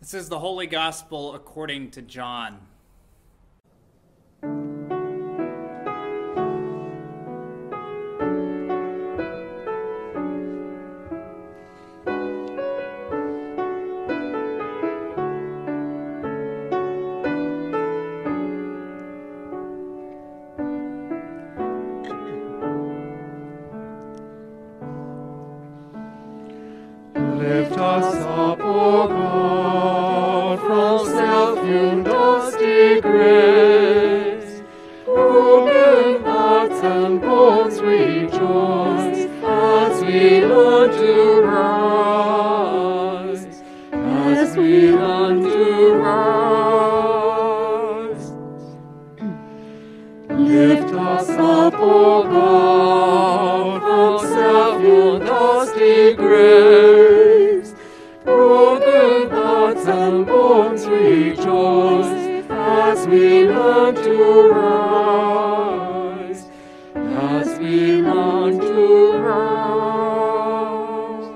This is the Holy Gospel according to John. Lift us up, O God, from self-hewn dusty grace. Broken hearts and bones rejoice as we learn to rise. As we learn to rise. Lift us up, O God, from self-hewn dusty grace. Broken hearts and bones rejoice as we learn to rise. As we learn to rise.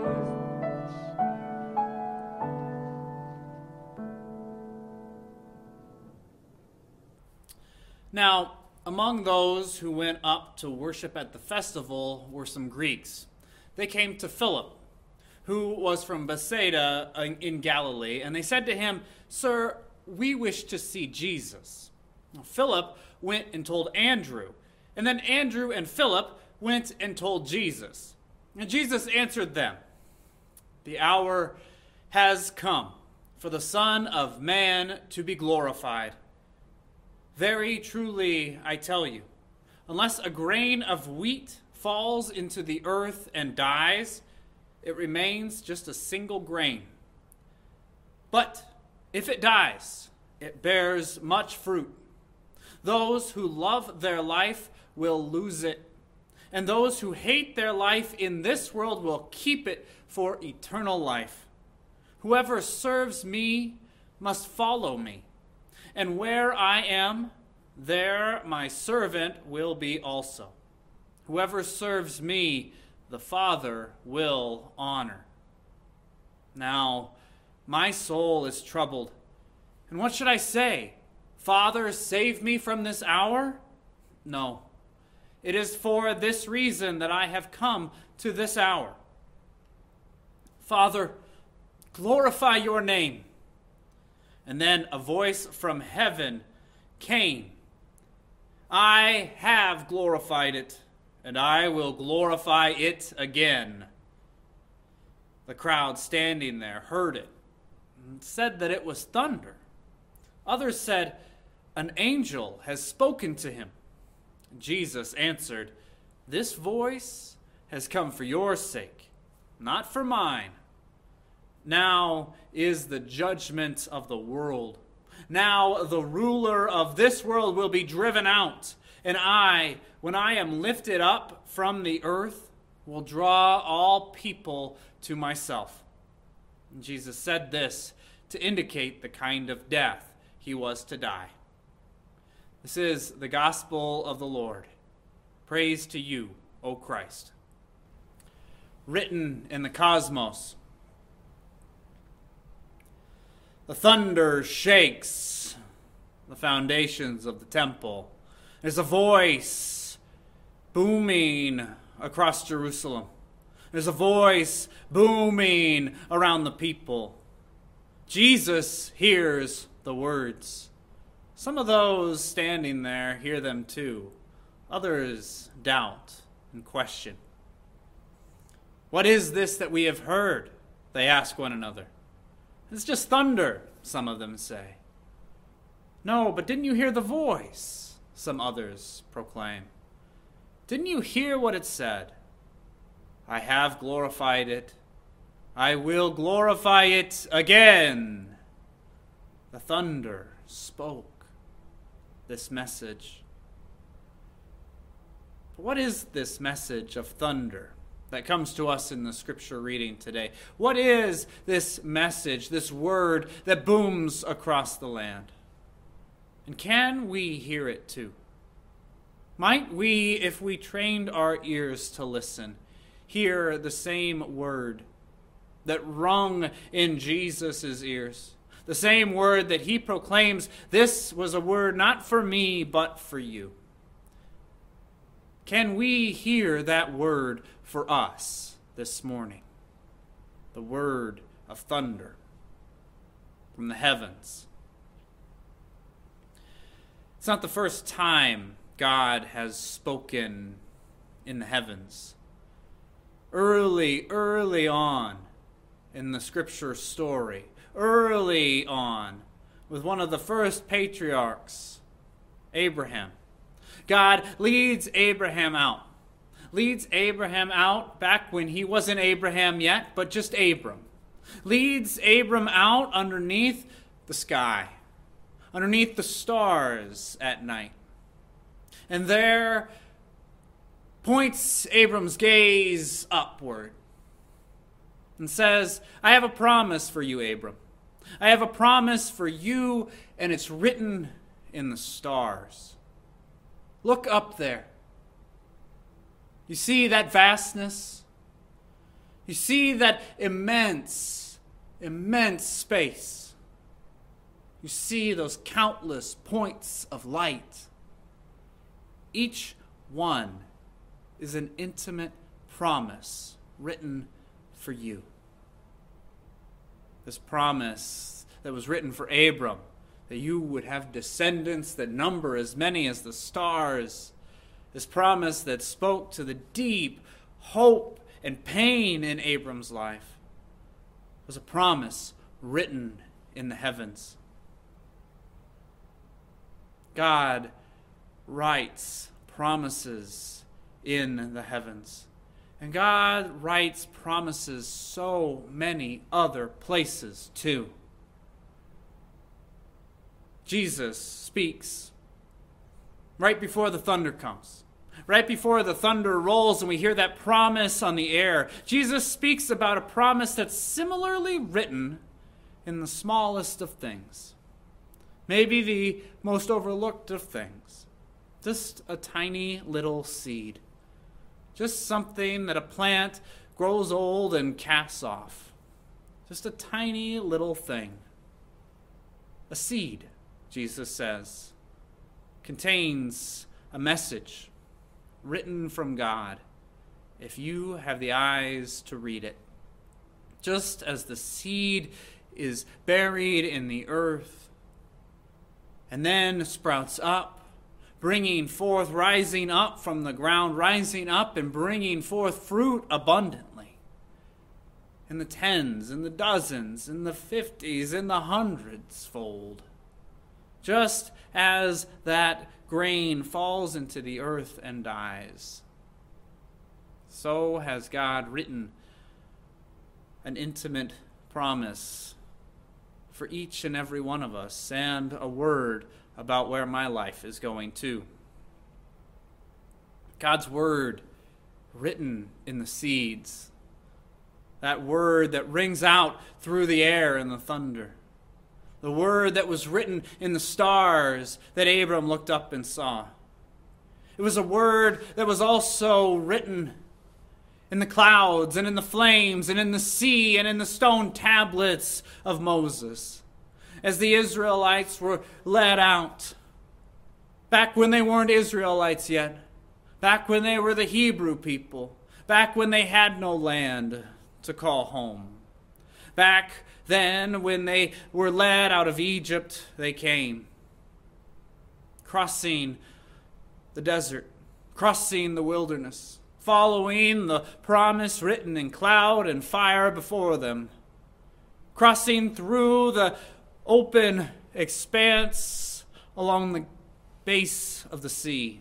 Now, among those who went up to worship at the festival were some Greeks. They came to Philip, who was from Bethsaida in Galilee, and they said to him, "Sir, we wish to see Jesus." Now, Philip went and told Andrew, and then Andrew and Philip went and told Jesus. And Jesus answered them, "The hour has come for the Son of Man to be glorified. Very truly, I tell you, unless a grain of wheat falls into the earth and dies, it remains just a single grain. But if it dies, it bears much fruit. Those who love their life will lose it, and those who hate their life in this world will keep it for eternal life. Whoever serves me must follow me, and where I am, there my servant will be also. Whoever serves me, the Father will honor. Now, my soul is troubled. And what should I say? Father, save me from this hour? No. It is for this reason that I have come to this hour. Father, glorify your name." And then a voice from heaven came. "I have glorified it, and I will glorify it again." The crowd standing there heard it and said that it was thunder. Others said, "An angel has spoken to him." Jesus answered, "This voice has come for your sake, not for mine. Now is the judgment of the world. Now the ruler of this world will be driven out, and I, when I am lifted up from the earth, will draw all people to myself." And Jesus said this to indicate the kind of death he was to die. This is the gospel of the Lord. Praise to you, O Christ. Written in the cosmos. The thunder shakes the foundations of the temple. There's a voice booming across Jerusalem. There's a voice booming around the people. Jesus hears the words. Some of those standing there hear them too. Others doubt and question. "What is this that we have heard?" they ask one another. "It's just thunder," some of them say. "No, but didn't you hear the voice?" some others proclaim. "Didn't you hear what it said? I have glorified it. I will glorify it again." The thunder spoke this message. But what is this message of thunder that comes to us in the scripture reading today? What is this message, this word that booms across the land? And can we hear it too? Might we, if we trained our ears to listen, hear the same word that rung in Jesus' ears, The same word that he proclaims, this was a word not for me, but for you. Can we hear that word for us this morning? The word of thunder from the heavens. It's not the first time God has spoken in the heavens. Early on in the scripture story, early on with one of the first patriarchs, Abraham, God leads Abraham out. Leads Abraham out back when he wasn't Abraham yet, but just Abram. Leads Abram out underneath the sky, underneath the stars at night. And there points Abram's gaze upward and says, I have a promise for you, Abram. I have a promise for you, and it's written in the stars. Look up there. You see that vastness? You see that immense space? You see those countless points of light? Each one is an intimate promise written for you. This promise that was written for Abram, that you would have descendants that number as many as the stars. This promise that spoke to the deep hope and pain in Abram's life was a promise written in the heavens. God writes promises in the heavens. And God writes promises so many other places too. Jesus speaks right before the thunder comes. Right before the thunder rolls and we hear that promise on the air, Jesus speaks about a promise that's similarly written in the smallest of things. Maybe the most overlooked of things. Just a tiny little seed. Just something that a plant grows old and casts off. Just a tiny little thing. A seed, Jesus says, contains a message written from God if you have the eyes to read it. Just as the seed is buried in the earth and then sprouts up, bringing forth, rising up from the ground, rising up and bringing forth fruit abundantly. In the tens, in the dozens, in the 50s, in the hundreds fold. Just as that grain falls into the earth and dies, so has God written an intimate promise for each and every one of us, and a word about where my life is going to. God's word written in the seeds. That word that rings out through the air and the thunder. The word that was written in the stars that Abram looked up and saw. It was a word that was also written in the clouds and in the flames and in the sea and in the stone tablets of Moses. As the Israelites were led out, back when they weren't Israelites yet, back when they were the Hebrew people, back when they had no land to call home. Back then, when they were led out of Egypt, they came, crossing the desert, crossing the wilderness, following the promise written in cloud and fire before them, crossing through the open expanse along the base of the sea,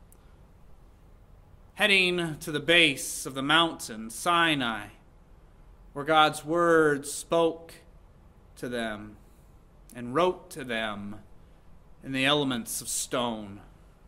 heading to the base of the mountain, Sinai, where God's word spoke to them and wrote to them in the elements of stone.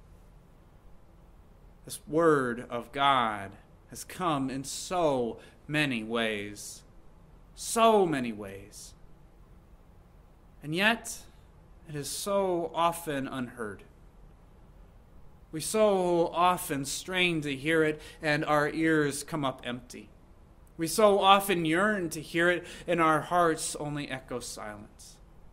This word of God has come in so many ways. So many ways. And yet, it is so often unheard. We so often strain to hear it, and our ears come up empty. We so often yearn to hear it, and our hearts only echo silence.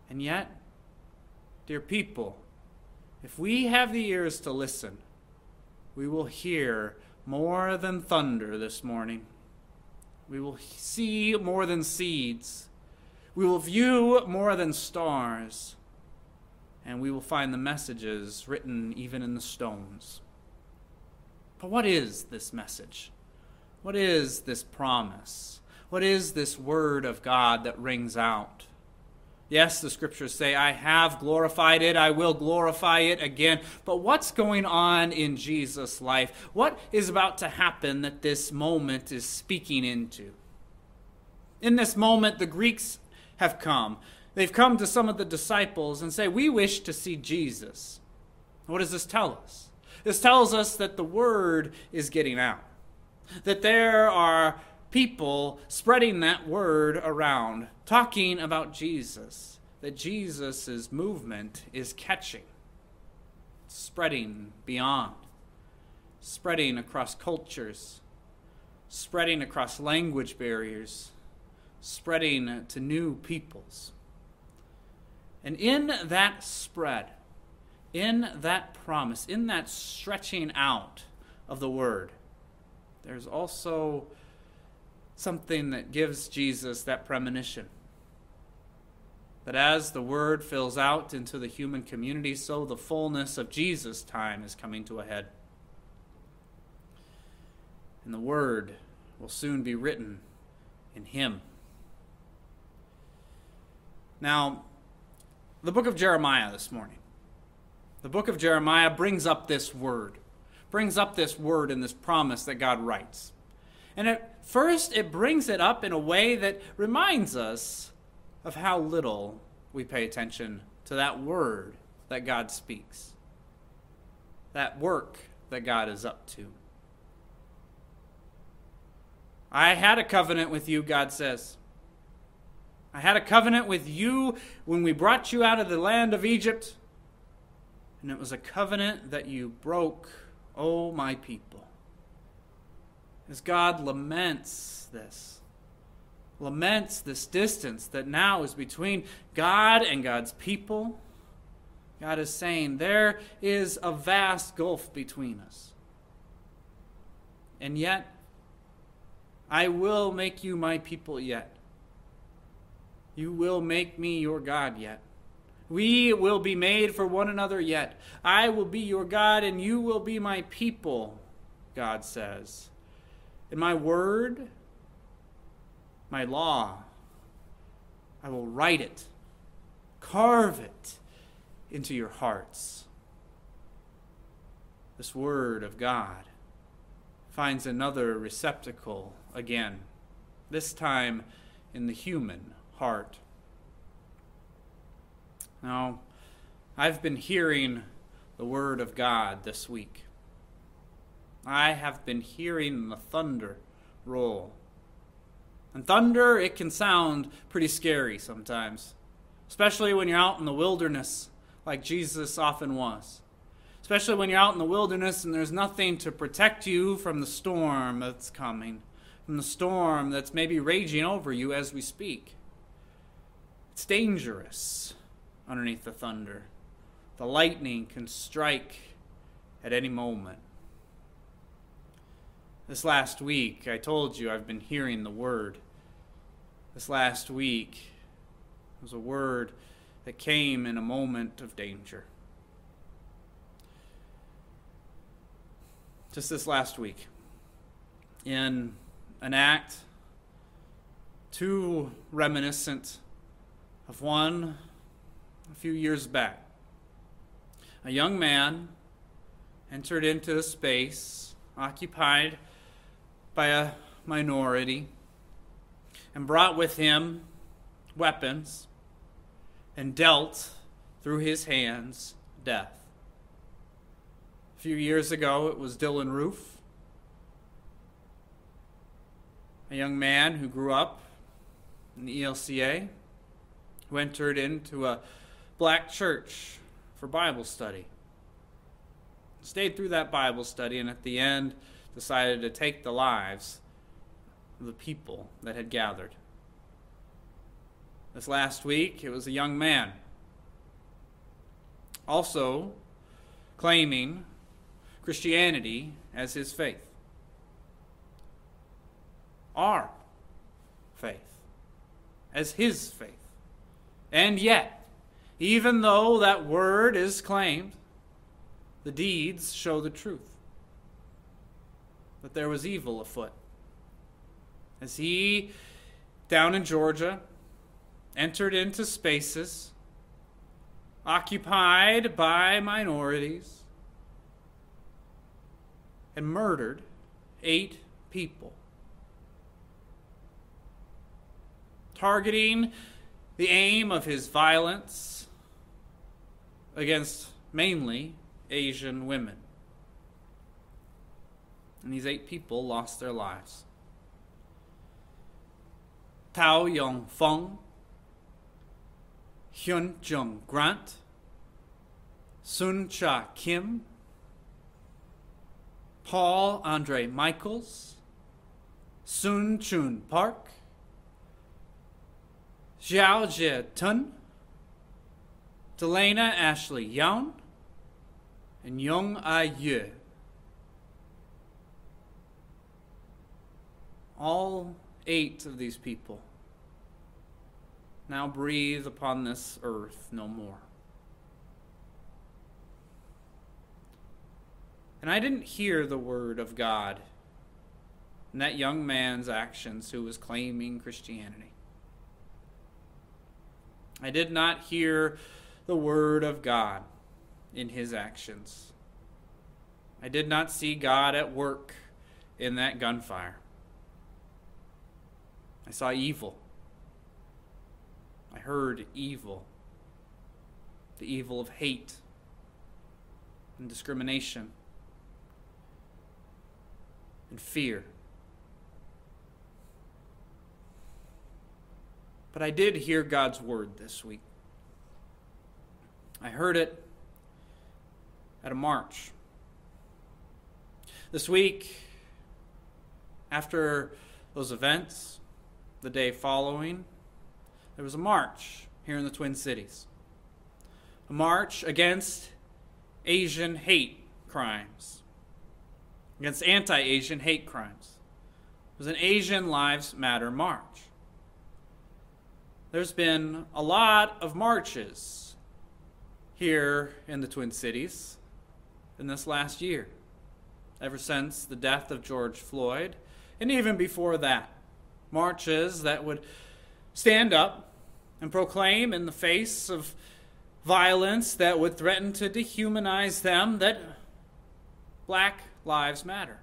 And yet, dear people, if we have the ears to listen, we will hear more than thunder this morning. We will see more than seeds. We will view more than stars. And we will find the messages written even in the stones. But what is this message? What is this promise? What is this word of God that rings out? Yes, the scriptures say, I have glorified it, I will glorify it again. But what's going on in Jesus' life? What is about to happen that this moment is speaking into? In this moment, the Greeks have come. They've come to some of the disciples and say, we wish to see Jesus. What does this tell us? This tells us that the word is getting out. That there are people spreading that word around, talking about Jesus. That Jesus' movement is catching, spreading beyond, spreading across cultures, spreading across language barriers, spreading to new peoples. And in that spread, in that promise, in that stretching out of the word, there's also something that gives Jesus that premonition. That as the word fills out into the human community, so the fullness of Jesus' time is coming to a head. And the word will soon be written in him. Now, the book of Jeremiah this morning. The book of Jeremiah brings up this word and this promise that God writes. And at first, it brings it up in a way that reminds us of how little we pay attention to that word that God speaks, that work that God is up to. I had a covenant with you, God says. I had a covenant with you when we brought you out of the land of Egypt, and it was a covenant that you broke, O my people. As God laments this distance that now is between God and God's people, God is saying there is a vast gulf between us. And yet, I will make you my people yet. You will make me your God yet. We will be made for one another yet. I will be your God and you will be my people, God says. And my word, my law, I will write it, carve it into your hearts. This word of God finds another receptacle again, this time in the human heart. Now, I've been hearing the word of God this week. I have been hearing the thunder roll. And thunder, it can sound pretty scary sometimes, especially when you're out in the wilderness like Jesus often was. Especially when you're out in the wilderness and there's nothing to protect you from the storm that's coming, from the storm that's maybe raging over you as we speak. It's dangerous underneath the thunder. The lightning can strike at any moment. This last week, I told you I've been hearing the word. This last week was a word that came in a moment of danger. Just this last week, in an act too reminiscent of one a few years back, a young man entered into a space occupied by a minority and brought with him weapons and dealt through his hands death. A few years ago, it was Dylan Roof, a young man who grew up in the ELCA, who entered into a black church for Bible study. Stayed through that Bible study, and at the end decided to take the lives of the people that had gathered. This last week, it was a young man, also claiming Christianity as his faith. Our faith as his faith. And yet, even though that word is claimed, the deeds show the truth. That there was evil afoot. As he, down in Georgia, entered into spaces occupied by minorities and murdered 8 people, targeting the aim of his violence against mainly Asian women. And these 8 people lost their lives. Tao Yong Fong, Hyun Jung Grant, Sun Cha Kim, Paul Andre Michaels, Sun Chun Park, Xiao Jie Tun, Delana Ashley Young, and Young Ai Yu. All 8 of these people now breathe upon this earth no more. And I didn't hear the word of God in that young man's actions who was claiming Christianity. I did not hear the word of God in his actions. I did not see God at work in that gunfire. I saw evil. I heard evil. The evil of hate and discrimination and fear. But I did hear God's word this week. I heard it at a march. This week, after those events, the day following, there was a march here in the Twin Cities. A march against Asian hate crimes. Against anti-Asian hate crimes. It was an Asian Lives Matter march. There's been a lot of marches here in the Twin Cities in this last year, ever since the death of George Floyd, and even before that. Marches that would stand up and proclaim in the face of violence that would threaten to dehumanize them that Black lives matter,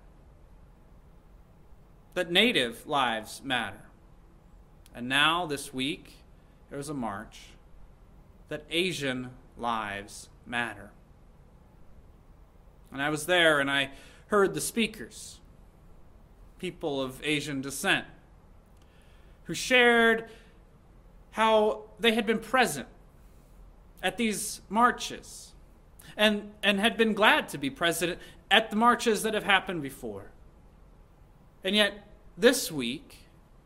that Native lives matter. And now, this week, there was a march that Asian lives matter. And I was there and I heard the speakers, people of Asian descent, who shared how they had been present at these marches and had been glad to be present at the marches that have happened before. And yet, this week,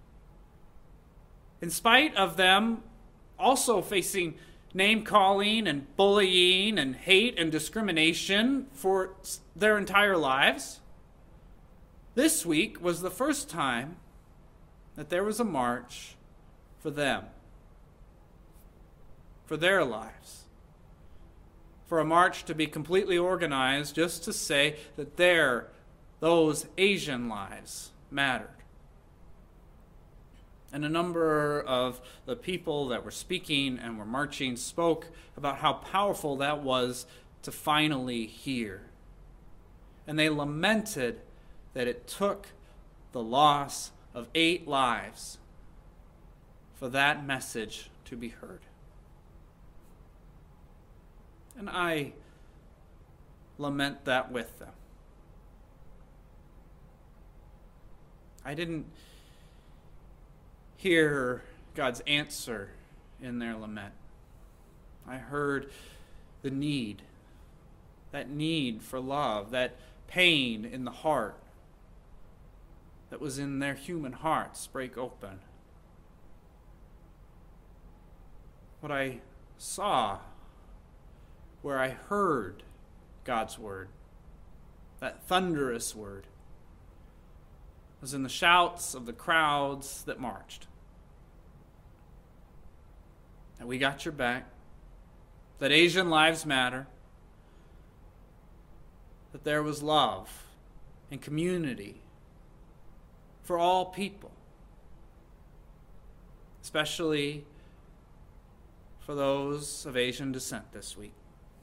in spite of them also facing name-calling and bullying and hate and discrimination for their entire lives, this week was the first time that there was a march for them, for their lives, for a march to be completely organized just to say that those Asian lives mattered. And a number of the people that were speaking and were marching spoke about how powerful that was to finally hear. And they lamented that it took the loss of 8 lives for that message to be heard. And I lament that with them. I didn't hear God's answer in their lament. I heard the need, that need for love, that pain in the heart that was in their human hearts break open. what I saw, where I heard God's word, that thunderous word, was in the shouts of the crowds that marched. That we got your back, that Asian lives matter, that there was love and community for all people, especially for those of Asian descent this week.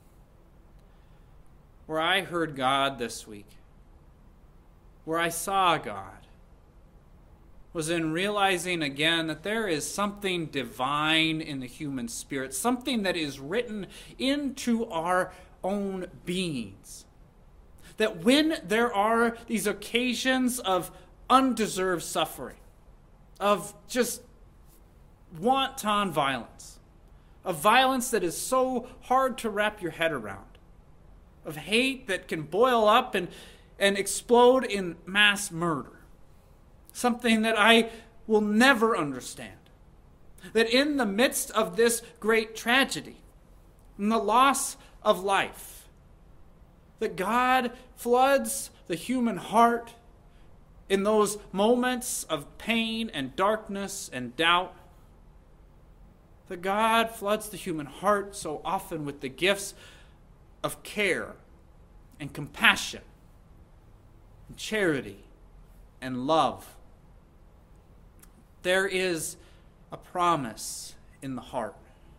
Where I heard God this week, where I saw God, was in realizing again that there is something divine in the human spirit, something that is written into our own beings. That when there are these occasions of undeserved suffering, of just wanton violence, of violence that is so hard to wrap your head around, of hate that can boil up and explode in mass murder, something that I will never understand. That in the midst of this great tragedy, in the loss of life, that God floods the human heart in those moments of pain and darkness and doubt. That God floods the human heart so often with the gifts of care and compassion and charity and love. There is a promise in the heart,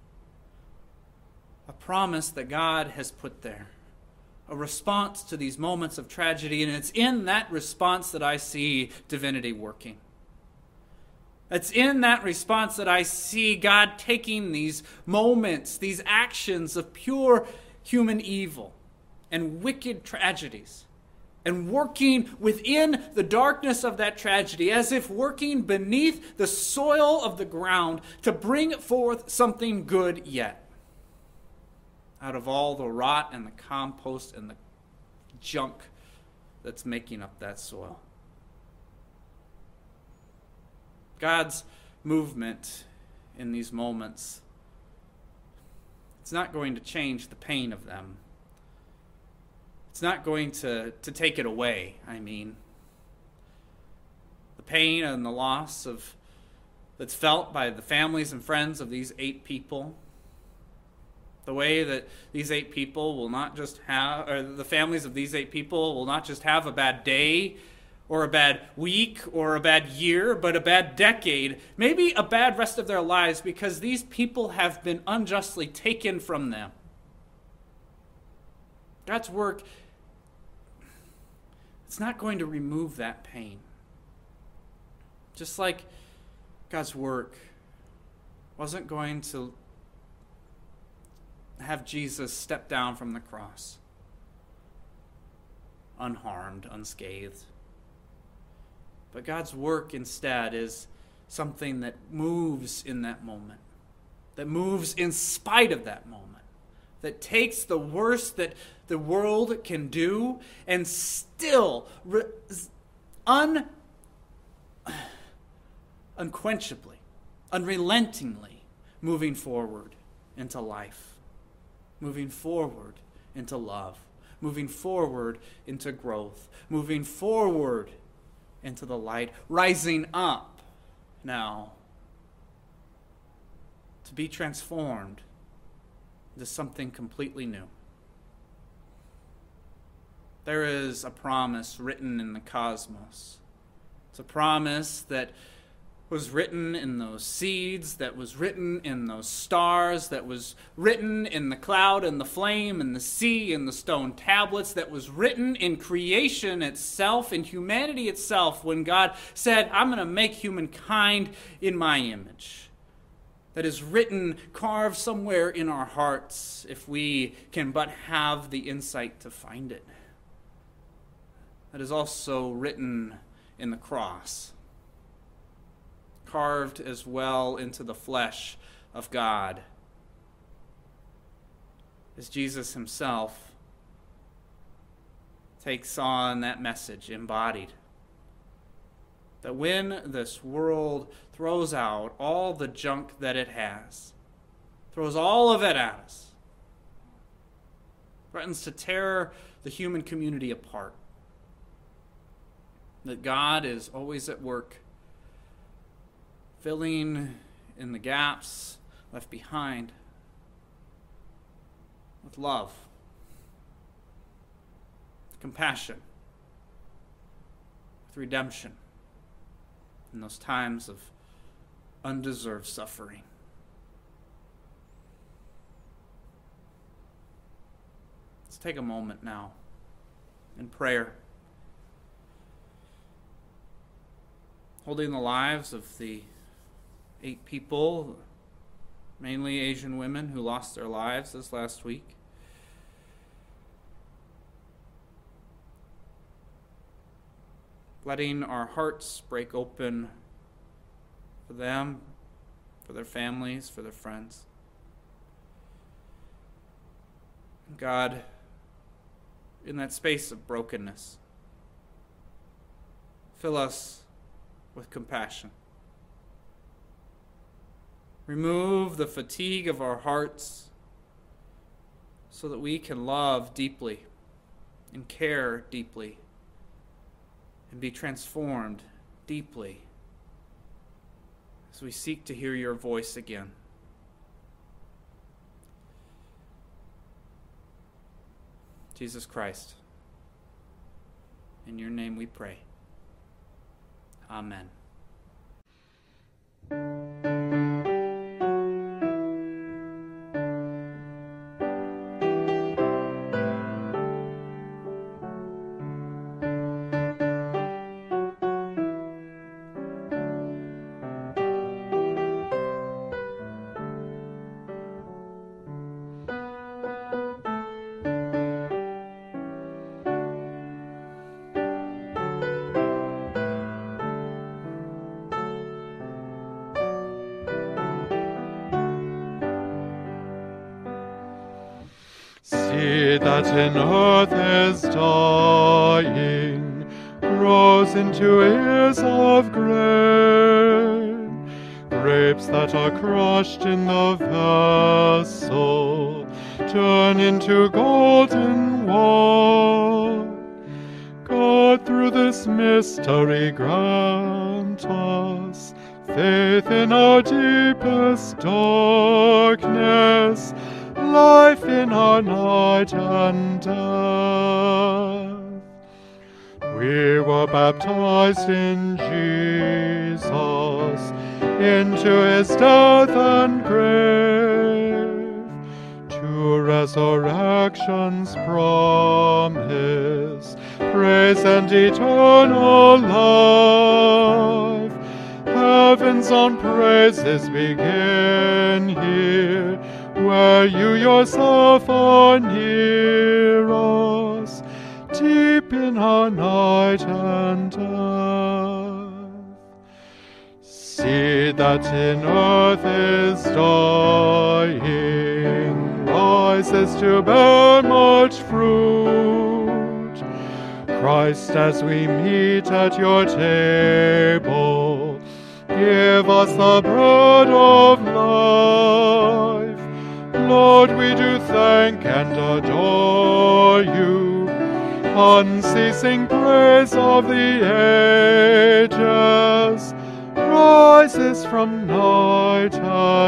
a promise that God has put there, a response to these moments of tragedy, and it's in that response that I see divinity working. It's in that response that I see God taking these moments, these actions of pure human evil and wicked tragedies, and working within the darkness of that tragedy, as if working beneath the soil of the ground to bring forth something good yet. Out of all the rot and the compost and the junk that's making up that soil. God's movement in these moments, it's not going to change the pain of them. It's not going to take it away, I mean. The pain and the loss that's felt by the families and friends of these 8 people. The way that these 8 people will not just have, or the families of these 8 people will not just have a bad day, or a bad week, or a bad year, but a bad decade, maybe a bad rest of their lives, because these people have been unjustly taken from them. God's work, it's not going to remove that pain. Just like God's work wasn't going to have Jesus step down from the cross, unharmed, unscathed. But God's work instead is something that moves in that moment, that moves in spite of that moment, that takes the worst that the world can do and still unquenchably, unrelentingly moving forward into life, moving forward into love, moving forward into growth, moving forward into the light, rising up now to be transformed into something completely new. There is a promise written in the cosmos. It's a promise that was written in those seeds, that was written in those stars, that was written in the cloud and the flame and the sea and the stone tablets, that was written in creation itself, in humanity itself, when God said, I'm going to make humankind in my image. That is written, carved somewhere in our hearts, if we can but have the insight to find it. That is also written in the cross, carved as well into the flesh of God, as Jesus himself takes on that message embodied. That when this world throws out all the junk that it has, throws all of it at us, threatens to tear the human community apart. That God is always at work, filling in the gaps left behind with love, compassion, with redemption in those times of undeserved suffering. Let's take a moment now in prayer, holding the lives of the 8 people, mainly Asian women, who lost their lives this last week. Letting our hearts break open for them, for their families, for their friends. God, in that space of brokenness, fill us with compassion. Remove the fatigue of our hearts so that we can love deeply and care deeply and be transformed deeply as we seek to hear your voice again. Jesus Christ, in your name we pray. Amen. See that in earth is dying, grows into ears of grain. Grapes that are crushed in the vessel turn into golden wine. God, through this mystery grant us faith in our deepest darkness, life in our night and death. We were baptized in Jesus, into his death and grave, to resurrection's promise, praise and eternal life. Heaven's own praises begin here, where you yourself are near us, deep in our night and death. See that in earth is dying, rises to bear much fruit. Christ, as we meet at your table, give us the bread of life. Lord, we do thank and adore you, unceasing praise of the ages rises from night